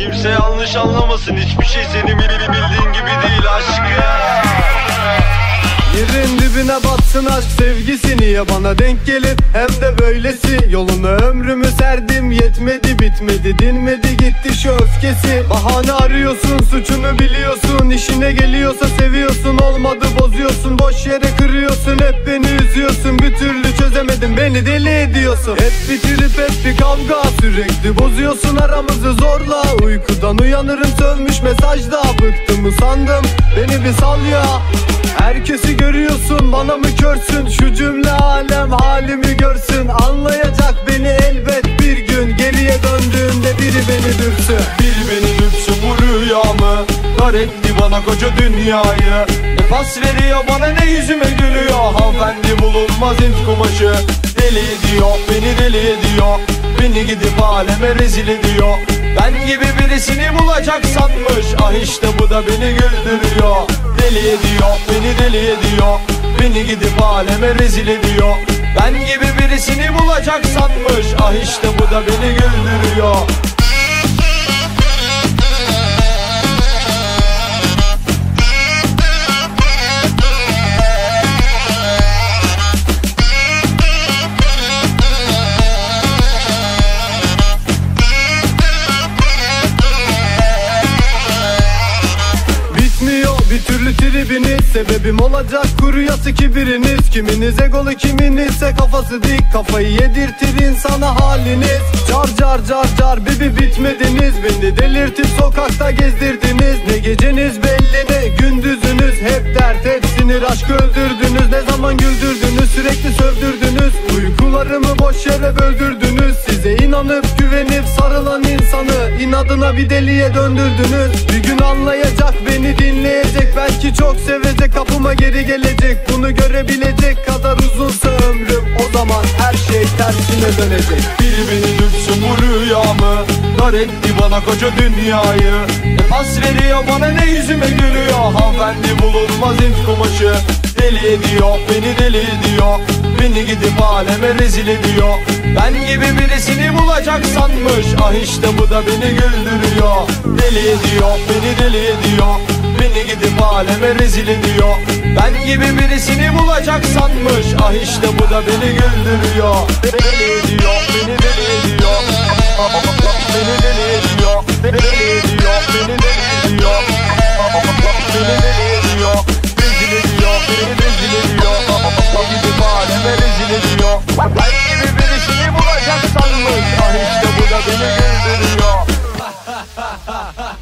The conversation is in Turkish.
Kimse yanlış anlamasın, hiçbir şey senin bildiğin gibi değil aşkım. Yerin dibine batsın aşk sevgisi, niye bana denk gelir hem de böylesi. Yolunu ömrümü serdim, yetmedi bitmedi dinmedi gitti şu öfkesi. Bahane arıyorsun, suçunu biliyorsun, işine geliyorsa seviyorsun, olmadı bozuyorsun, boş yere kırıyorsun, hep beni üzüyorsun, bir türlü çözemedim beni deli ediyorsun. Hep bir trip hep bir kavga, sürekli bozuyorsun aramızı zorla. Uykudan uyanırım sönmüş mesajda, bıktım usandım beni bir sal ya. Herkesi görüyorsun, bana mı körsün? Şu cümle alem halimi görsün. Anlayacak beni elbet bir gün, geriye döndüğümde biri beni dürtsün. Biri beni dürtsün bu rüyamı, dar etti bana koca dünyayı. Ne pas veriyor bana ne yüzüme gülüyor. Hanımefendi bulunmaz int kumaşı. Deli ediyor beni deli ediyor, beni gidip aleme rezil ediyor. Ben gibi birisini bulacak sanmış, ah işte bu da beni güldürüyor. Deli ediyor beni deli ediyor, beni gidip aleme rezil ediyor. Ben gibi birisini bulacak sanmış, ah işte bu da beni güldürüyor. Bir türlü tribiniz, sebebim olacak kuruyası kibiriniz. Kiminiz egolu kiminizse kafası dik, kafayı yedirtir insana haliniz. Car car car car bibi bitmediniz, beni delirtip sokakta gezdirdiniz. Ne geceniz belli ne gündüzünüz, hep dert hep sinir, aşk öldürdünüz. Ne zaman güldürdünüz, sürekli sövdürdünüz, uykularımı boş yere böldürdünüz. Size inanıp güvenip sarılan insanı inadına bir deliye döndürdünüz. Bir gün anlayacak beni dinleyecek, belki çok sevecek, kapıma geri gelecek. Bunu görebilecek kadar uzunsa ömrüm, o zaman her şey tersine dönecek. Biri beni dürtsün bu rüyamı, dar etti bana koca dünyayı. Ne pas veriyor bana ne yüzüme gülüyor. Hanımefendi bulunmaz int kumaşı. Deli ediyor beni deli ediyor, beni gidip aleme rezil ediyor. Ben gibi birisini bulacak sanmış, ah işte bu da beni güldürüyor. Deli ediyor beni deli ediyor, beni gidip aleme rezil ediyor. Ben gibi birisini bulacak sanmış, ah işte bu da beni güldürüyor. Deli ediyor beni deli ediyor, beni deli ediyor, deli ediyor beni deli ediyor, beni deli ediyor, rezil ediyor beni rezil ediyor, gidip aleme rezil ediyor. Ben gibi birisini bulacak sanmış, ah işte bu da beni güldürüyor.